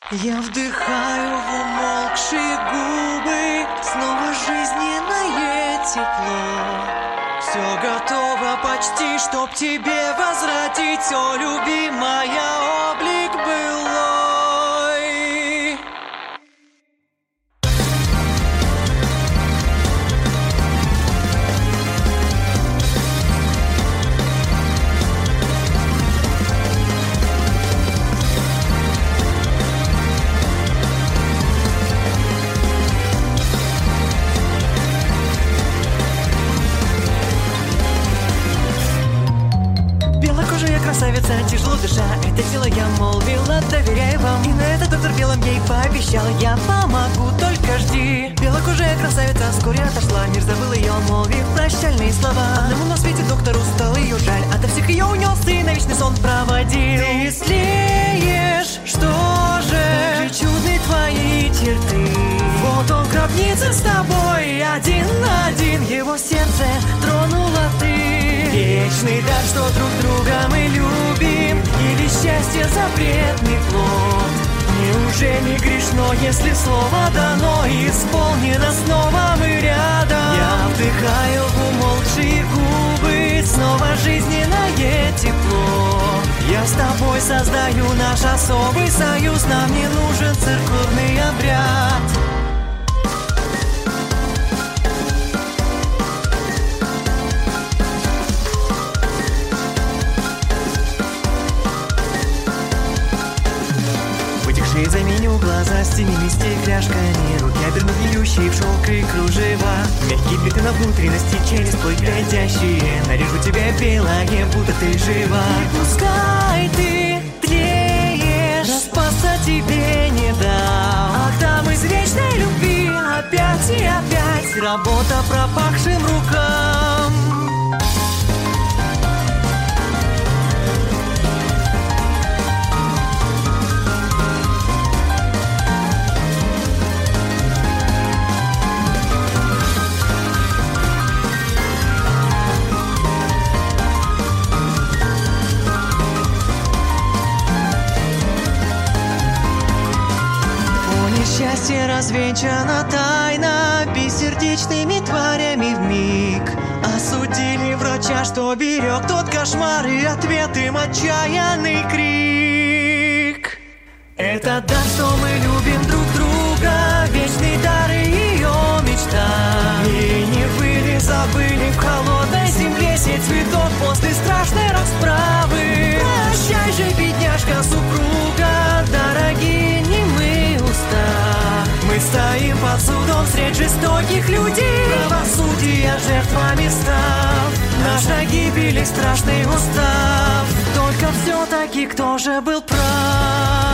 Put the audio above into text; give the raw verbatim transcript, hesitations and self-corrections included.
Я вдыхаю в умолкшие губы снова жизненное тепло. Все готово почти, чтоб тебе возвратить, о, любимая, облик былой. Красавица, тяжело дыша, это тело я молвила, доверяй вам. И на этот доктор белым ей пообещал, я помогу, только жди. Белокожая красавица вскоре отошла, мир забыл ее, молвив прощальные слова. Одному на свете доктору стало ее жаль, ото всех ее унес и на вечный сон проводил. Ты слеешь, что же, же чудны твои черты. Вот он в гробнице с тобой, один на один, его сердце тронула ты. Вечный дар, что друг друга мы любим, или счастье запретный плод. Неужели грешно, если слово дано, исполнено снова мы рядом? Я вдыхаю в умолкшие губы снова жизненное тепло. Я с тобой создаю наш особый союз, нам не нужен церковный обряд. Заменю глаза стенями стекляшками, руки обернут льющие в шелк и кружева. Мягкие плиты на внутренности, через плоть глядящие. Нарежу тебя белое, будто ты жива. И пускай ты тлеешь, распасться тебе не дам. Ах, там из вечной любви опять и опять работа пропахшим рукам. Счастье развенчана тайна бессердечными тварями вмиг. Осудили врача, что берег тот кошмар, и ответ им отчаянный крик. Это дар, что мы любим друг друга, вечный дар и ее мечта. И не были, забыли в холодной земле сеть цветов после страшной расправы. Прощай же, бедняжка, супруга, дорогие немые уста. Мы стоим под судом средь жестоких людей, правосудия жертвами став. Наша гибель их страшный устав. Только все-таки кто же был прав?